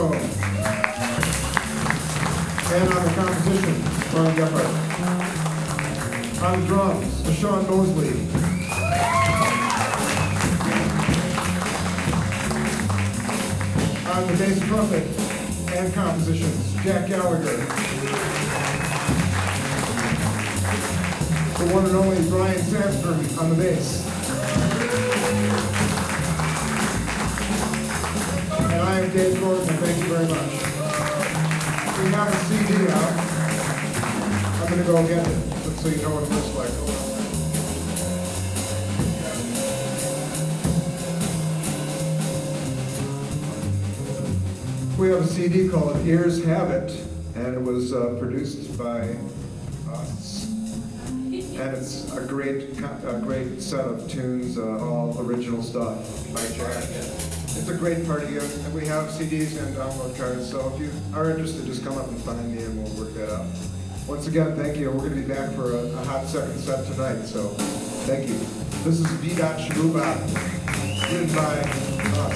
saxophone. And on the composition, Ron Gephardt. On the drums, Sean Mosley. On the bass trumpet and compositions, Jack Gallagher. The one and only Brian Sandstrom on the bass. And I am Dave Gordon, and thank you very much. We have a CD out. I'm going to go get it, just so you know what it looks like. We have a CD called Ears Have It, and it was produced by us. And it's a great set of tunes, all original stuff by Jack. It's a great party, and we have CDs and download cards, so if you are interested, just come up and find me and we'll work that out. Once again, thank you. We're going to be back for a hot second set tonight, so thank you. This is V. Shabuba, written by us.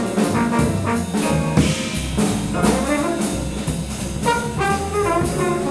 Thank you.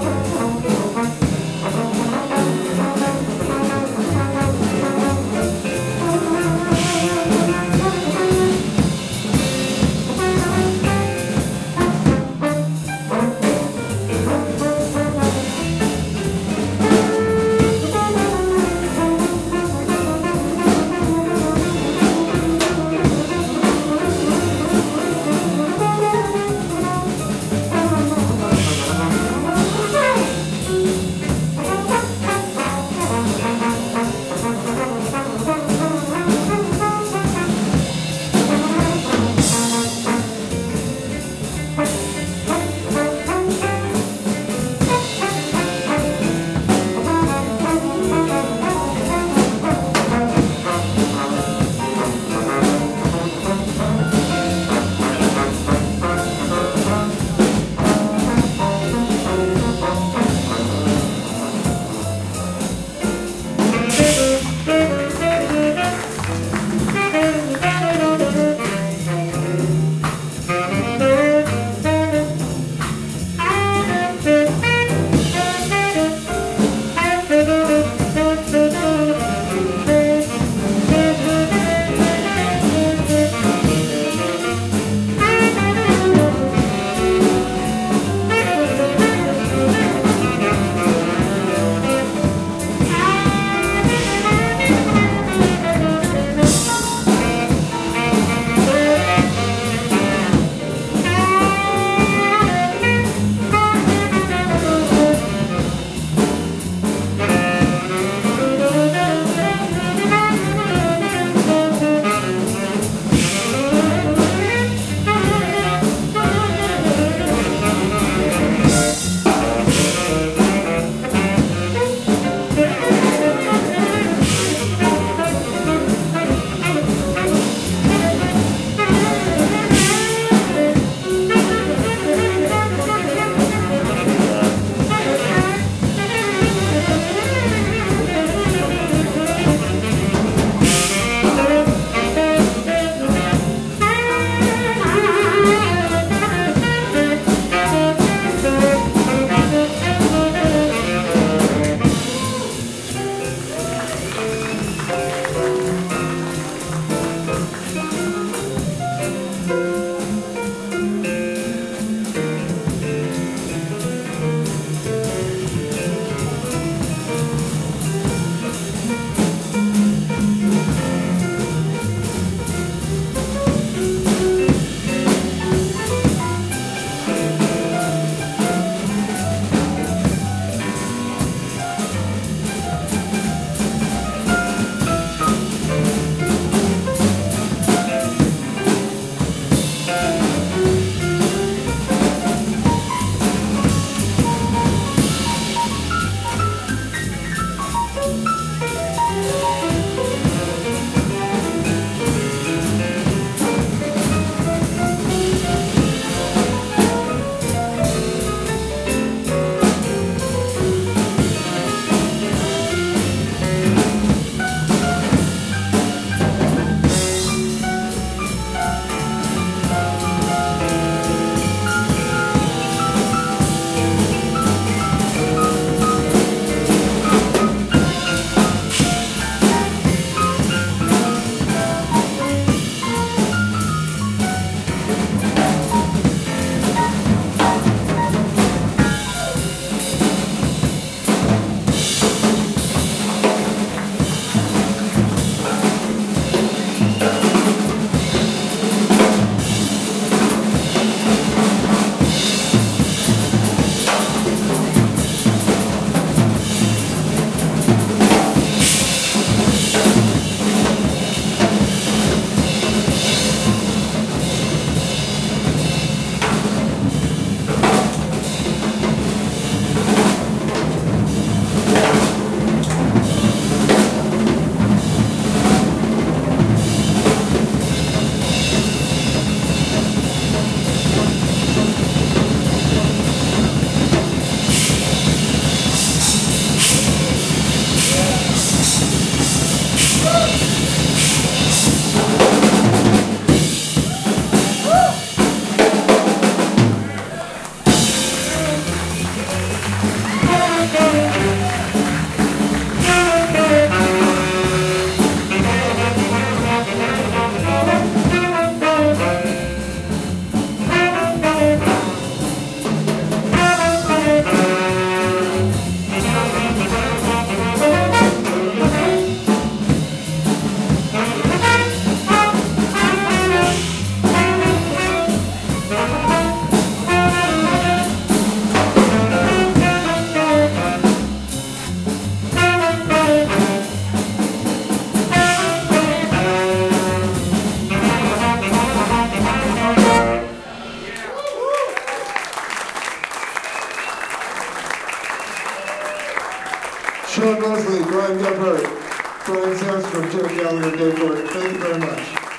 Leslie, Brian Gebhardt, Brian Samstrom, Jerry Gallagher, Dave Gordon. Thank you very much.